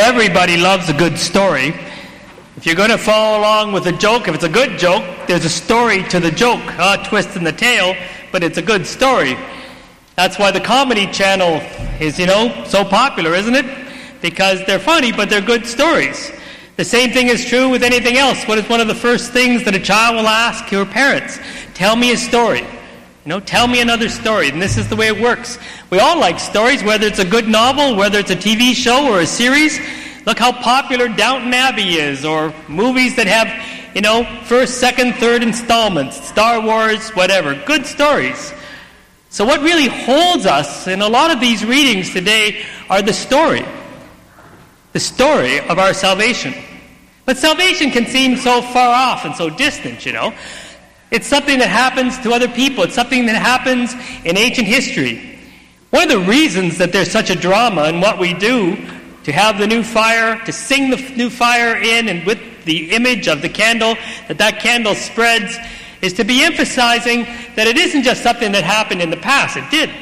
Everybody loves a good story. If you're going to follow along with a joke, if it's a good joke, there's a story to the joke. Twist in the tail, but it's a good story. That's why the Comedy Channel is, so popular, isn't it? Because they're funny, but they're good stories. The same thing is true with anything else. What is one of the first things that a child will ask your parents? Tell me a story. Tell me another story. And this is the way it works. We all like stories, whether it's a good novel, whether it's a TV show or a series. Look how popular Downton Abbey is, or movies that have, first, second, third installments, Star Wars, whatever. Good stories. So what really holds us in a lot of these readings today are the story of our salvation. But salvation can seem so far off and so distant, It's something that happens to other people. It's something that happens in ancient history. One of the reasons that there's such a drama in what we do, to have the new fire, to sing the new fire in, and with the image of the candle, that candle spreads, is to be emphasizing that it isn't just something that happened in the past. It did.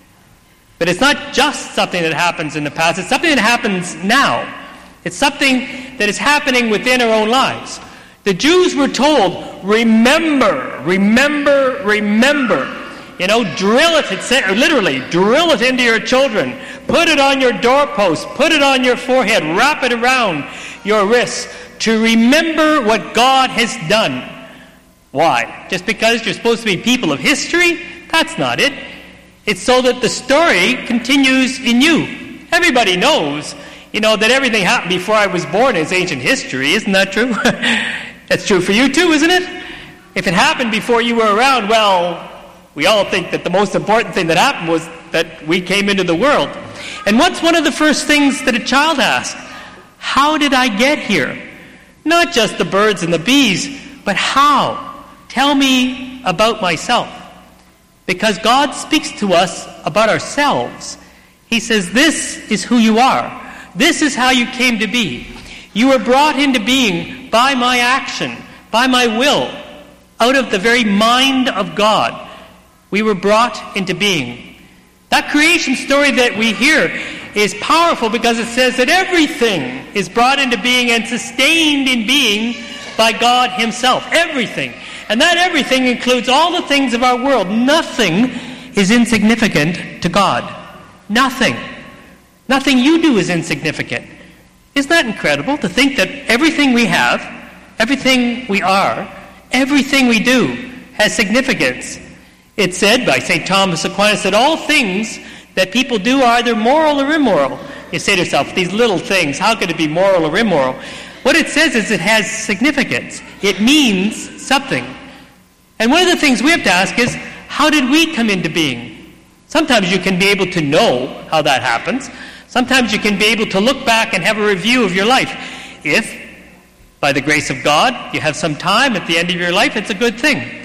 But it's not just something that happens in the past. It's something that happens now. It's something that is happening within our own lives. The Jews were told, remember, remember, remember. Drill it. It said, literally, drill it into your children. Put it on your doorpost. Put it on your forehead. Wrap it around your wrists to remember what God has done. Why? Just because you're supposed to be people of history? That's not it. It's so that the story continues in you. Everybody knows, that everything happened before I was born is ancient history. Isn't that true? That's true for you too, isn't it? If it happened before you were around, well, we all think that the most important thing that happened was that we came into the world. And what's one of the first things that a child asks? How did I get here? Not just the birds and the bees, but how? Tell me about myself. Because God speaks to us about ourselves. He says, this is who you are. This is how you came to be. You were brought into being by my action, by my will, out of the very mind of God. We were brought into being. That creation story that we hear is powerful because it says that everything is brought into being and sustained in being by God himself. Everything. And that everything includes all the things of our world. Nothing is insignificant to God. Nothing. Nothing you do is insignificant. Isn't that incredible to think that everything we have, everything we are, everything we do has significance? It's said by St. Thomas Aquinas that all things that people do are either moral or immoral. You say to yourself, these little things, how could it be moral or immoral? What it says is it has significance. It means something. And one of the things we have to ask is, how did we come into being? Sometimes you can be able to know how that happens. Sometimes you can be able to look back and have a review of your life. If, by the grace of God, you have some time at the end of your life, it's a good thing.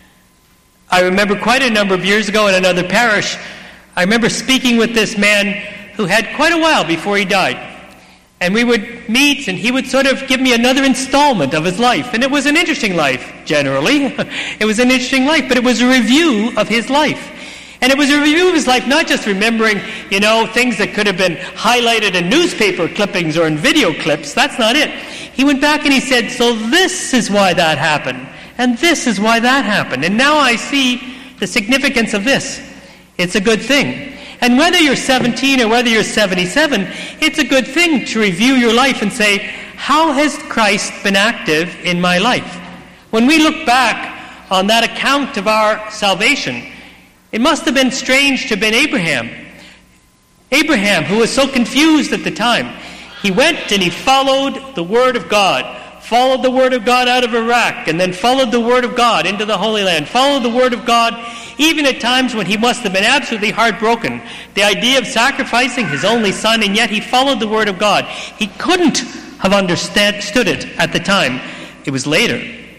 I remember quite a number of years ago in another parish, I remember speaking with this man who had quite a while before he died. And we would meet, and he would sort of give me another installment of his life. And it was an interesting life, generally. It was an interesting life, but it was a review of his life. And it was a review of his life, not just remembering, things that could have been highlighted in newspaper clippings or in video clips. That's not it. He went back and he said, so this is why that happened. And this is why that happened. And now I see the significance of this. It's a good thing. And whether you're 17 or whether you're 77, it's a good thing to review your life and say, how has Christ been active in my life? When we look back on that account of our salvation, it must have been strange to have been Abraham. Abraham, who was so confused at the time, he went and he followed the Word of God. Followed the Word of God out of Iraq, and then followed the Word of God into the Holy Land. Followed the Word of God even at times when he must have been absolutely heartbroken. The idea of sacrificing his only son, and yet he followed the Word of God. He couldn't have understood it at the time. It was later.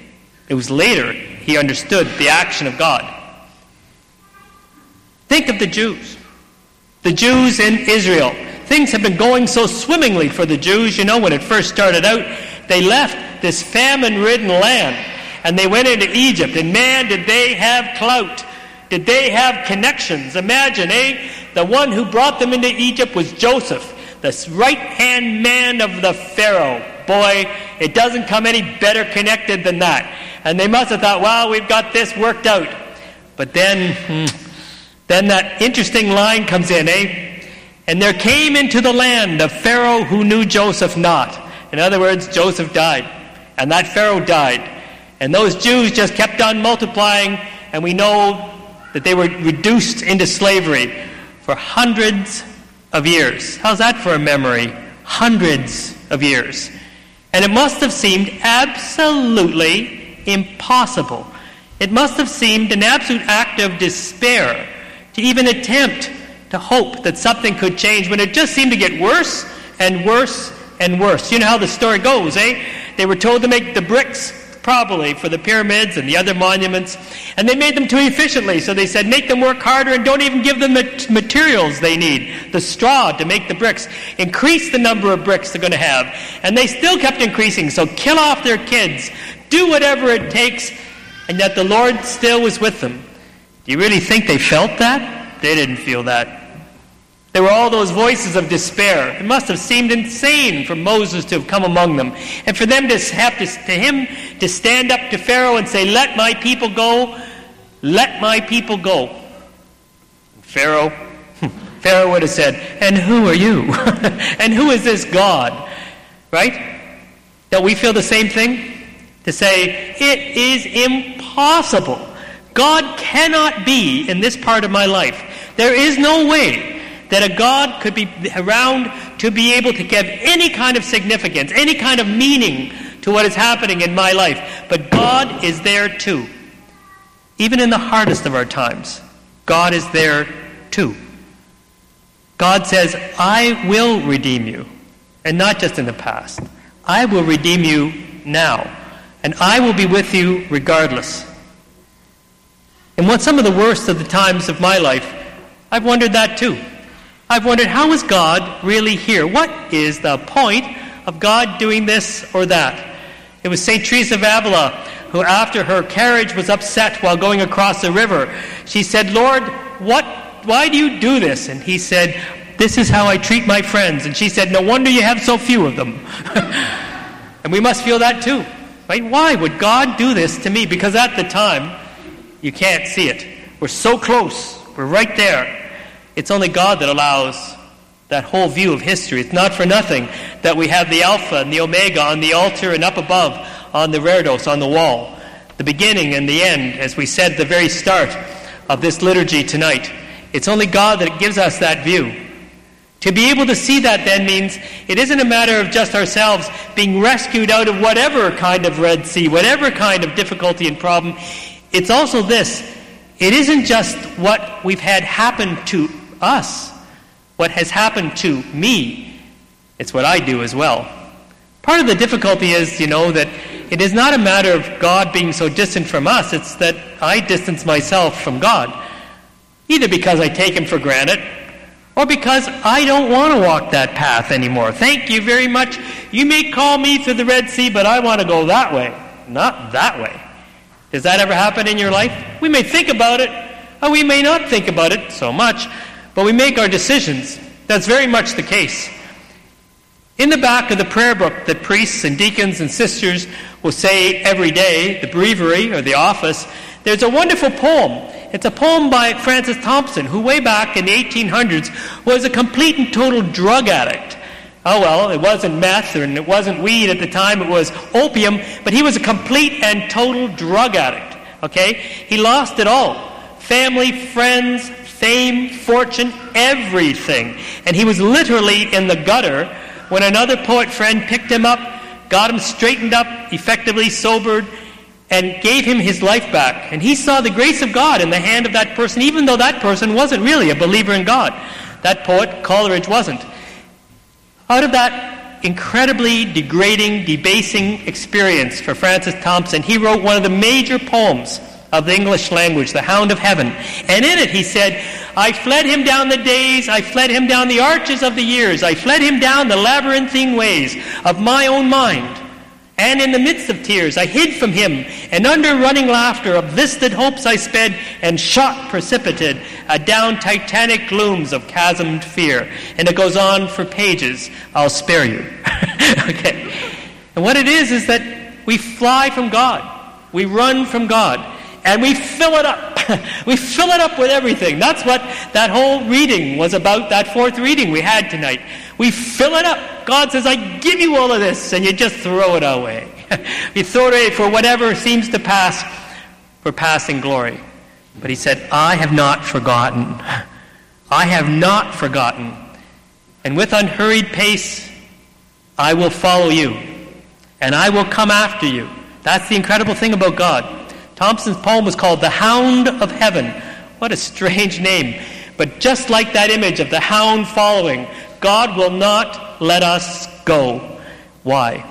He understood the action of God. Think of the Jews. The Jews in Israel. Things have been going so swimmingly for the Jews. When it first started out, they left this famine-ridden land, and they went into Egypt. And man, did they have clout. Did they have connections. Imagine, the one who brought them into Egypt was Joseph, the right-hand man of the Pharaoh. Boy, it doesn't come any better connected than that. And they must have thought, well, we've got this worked out. But then that interesting line comes in, And there came into the land a Pharaoh who knew Joseph not. In other words, Joseph died, and that Pharaoh died. And those Jews just kept on multiplying, and we know that they were reduced into slavery for hundreds of years. How's that for a memory? Hundreds of years. And it must have seemed absolutely impossible. It must have seemed an absolute act of despair to even attempt to hope that something could change when it just seemed to get worse and worse and worse. You know how the story goes, They were told to make the bricks properly for the pyramids and the other monuments, and they made them too efficiently, so they said make them work harder and don't even give them the materials they need, the straw to make the bricks. Increase the number of bricks they're going to have, and they still kept increasing, so kill off their kids, do whatever it takes, and yet the Lord still was with them. Do you really think they felt that? They didn't feel that. There were all those voices of despair. It must have seemed insane for Moses to have come among them, and for them to him to stand up to Pharaoh and say, "Let my people go, let my people go." Pharaoh would have said, "And who are you? And who is this God?" Right? Don't we feel the same thing? To say, it is impossible. God cannot be in this part of my life. There is no way that a God could be around to be able to give any kind of significance, any kind of meaning to what is happening in my life. But God is there too. Even in the hardest of our times, God is there too. God says, I will redeem you. And not just in the past. I will redeem you now. And I will be with you regardless. And what some of the worst of the times of my life, I've wondered that too. I've wondered, how is God really here? What is the point of God doing this or that? It was St. Teresa of Avila who, after her carriage was upset while going across the river, she said, "Lord, why do you do this?" And he said, "This is how I treat my friends." And she said, "No wonder you have so few of them." And we must feel that too. Right? Why would God do this to me? Because at the time, you can't see it. We're so close. We're right there. It's only God that allows that whole view of history. It's not for nothing that we have the Alpha and the Omega on the altar and up above on the reredos, on the wall. The beginning and the end, as we said at the very start of this liturgy tonight. It's only God that gives us that view. To be able to see that then means it isn't a matter of just ourselves being rescued out of whatever kind of Red Sea, whatever kind of difficulty and problem. It's also this. It isn't just what we've had happen to us, what has happened to me. It's what I do as well. Part of the difficulty is, that it is not a matter of God being so distant from us. It's that I distance myself from God. Either because I take him for granted, or because I don't want to walk that path anymore. Thank you very much. You may call me through the Red Sea, but I want to go that way, not that way. Does that ever happen in your life? We may think about it, or we may not think about it so much, but we make our decisions. That's very much the case. In the back of the prayer book that priests and deacons and sisters will say every day, the breviary or the office, there's a wonderful poem. It's a poem by Francis Thompson, who way back in the 1800s was a complete and total drug addict. Oh well, it wasn't meth and it wasn't weed at the time, it was opium, but he was a complete and total drug addict. Okay? He lost it all. Family, friends, fame, fortune, everything. And he was literally in the gutter when another poet friend picked him up, got him straightened up, effectively sobered, and gave him his life back. And he saw the grace of God in the hand of that person, even though that person wasn't really a believer in God. That poet, Coleridge, wasn't. Out of that incredibly degrading, debasing experience for Francis Thompson, he wrote one of the major poems of the English language, The Hound of Heaven. And in it he said, I fled him down the days, I fled him down the arches of the years, I fled him down the labyrinthine ways of my own mind. And in the midst of tears I hid from him And under running laughter of listed hopes I sped, and shot precipitate adown titanic glooms of chasmed fear. And it goes on for pages. I'll spare you. Okay. And what it is that we fly from God. We run from God. And we fill it up. We fill it up with everything. That's what that whole reading was about, that fourth reading we had tonight. We fill it up. God says, I give you all of this, and you just throw it away. You throw it away for whatever seems to pass, for passing glory. But he said, I have not forgotten. I have not forgotten. And with unhurried pace, I will follow you, and I will come after you. That's the incredible thing about God. Thompson's poem was called The Hound of Heaven. What a strange name. But just like that image of the hound following, God will not let us go. Why?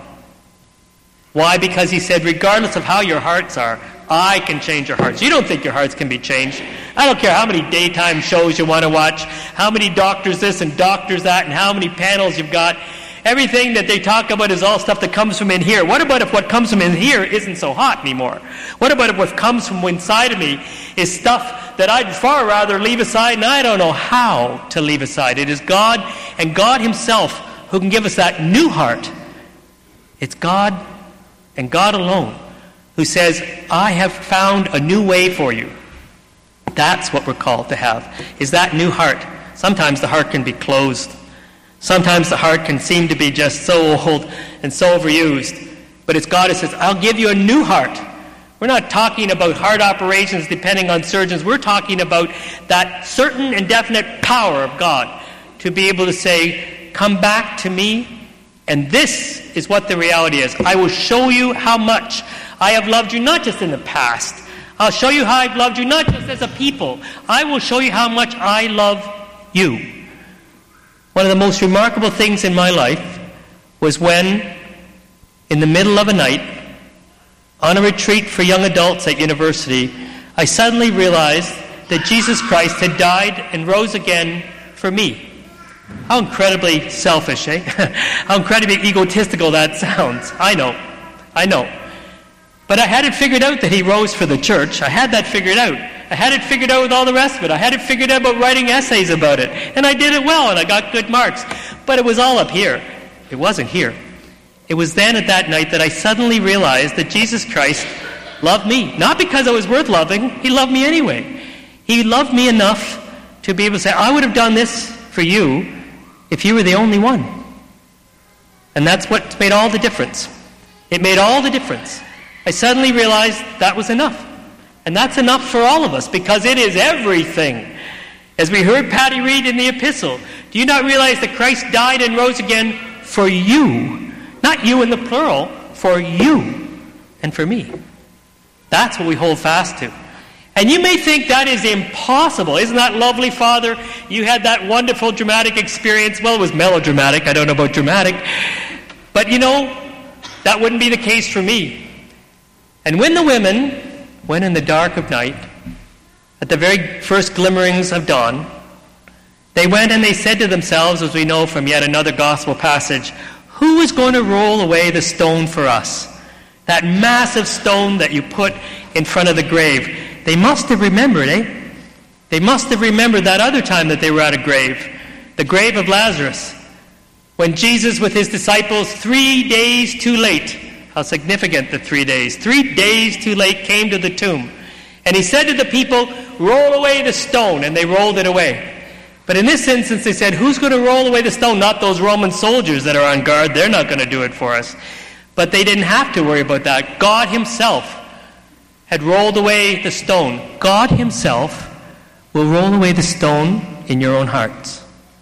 Why? Because he said, regardless of how your hearts are, I can change your hearts. You don't think your hearts can be changed. I don't care how many daytime shows you want to watch, how many doctors this and doctors that, and how many panels you've got. Everything that they talk about is all stuff that comes from in here. What about if what comes from in here isn't so hot anymore? What about if what comes from inside of me is stuff that I'd far rather leave aside, and I don't know how to leave aside? It is God and God himself who can give us that new heart. It's God and God alone who says, I have found a new way for you. That's what we're called to have, is that new heart. Sometimes the heart can be closed. Sometimes the heart can seem to be just so old and so overused. But it's God who says, I'll give you a new heart. We're not talking about heart operations depending on surgeons. We're talking about that certain and definite power of God to be able to say, come back to me. And this is what the reality is. I will show you how much I have loved you, not just in the past. I'll show you how I've loved you, not just as a people. I will show you how much I love you. One of the most remarkable things in my life was when, in the middle of a night, on a retreat for young adults at university, I suddenly realized that Jesus Christ had died and rose again for me. How incredibly selfish, eh? How incredibly egotistical that sounds. I know. But I had it figured out that he rose for the church. I had that figured out. I had it figured out with all the rest of it. I had it figured out about writing essays about it. And I did it well, and I got good marks. But it was all up here. It wasn't here. It was then at that night that I suddenly realized that Jesus Christ loved me. Not because I was worth loving. He loved me anyway. He loved me enough to be able to say, I would have done this for you if you were the only one. And that's what made all the difference. It made all the difference. I suddenly realized that was enough. And that's enough for all of us, because it is everything. As we heard Patty read in the epistle, do you not realize that Christ died and rose again for you? Not you in the plural, for you and for me. That's what we hold fast to. And you may think that is impossible. Isn't that lovely, Father? You had that wonderful dramatic experience. Well, it was melodramatic. I don't know about dramatic. But you know, that wouldn't be the case for me. And when the women went in the dark of night, at the very first glimmerings of dawn, they went and they said to themselves, as we know from yet another gospel passage, who is going to roll away the stone for us? That massive stone that you put in front of the grave. They must have remembered, eh? They must have remembered that other time that they were at a grave, the grave of Lazarus, when Jesus with his disciples 3 days too late, how significant the 3 days. 3 days too late came to the tomb. And he said to the people, roll away the stone. And they rolled it away. But in this instance, they said, who's going to roll away the stone? Not those Roman soldiers that are on guard. They're not going to do it for us. But they didn't have to worry about that. God himself had rolled away the stone. God himself will roll away the stone in your own hearts.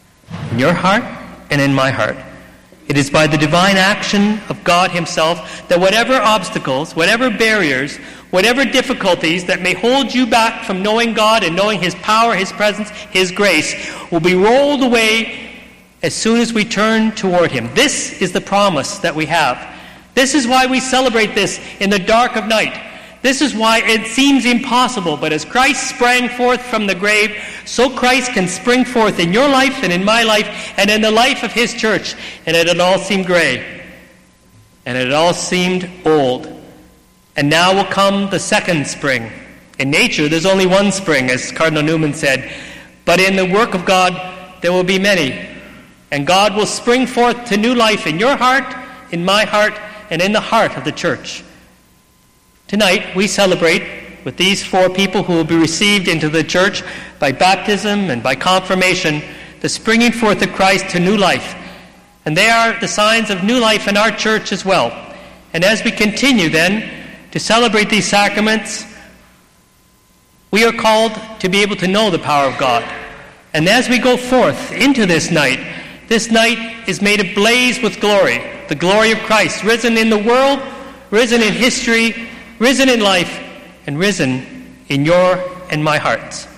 In your heart and in my heart. It is by the divine action of God himself that whatever obstacles, whatever barriers, whatever difficulties that may hold you back from knowing God and knowing his power, his presence, his grace, will be rolled away as soon as we turn toward him. This is the promise that we have. This is why we celebrate this in the dark of night. This is why it seems impossible, but as Christ sprang forth from the grave, so Christ can spring forth in your life and in my life and in the life of his church. And it had all seemed gray. And it had all seemed old. And now will come the second spring. In nature, there's only one spring, as Cardinal Newman said. But in the work of God, there will be many. And God will spring forth to new life in your heart, in my heart, and in the heart of the church. Tonight, we celebrate with these 4 people who will be received into the church by baptism and by confirmation, the springing forth of Christ to new life. And they are the signs of new life in our church as well. And as we continue then to celebrate these sacraments, we are called to be able to know the power of God. And as we go forth into this night is made ablaze with glory, the glory of Christ, risen in the world, risen in history, risen in life, and risen in your and my hearts.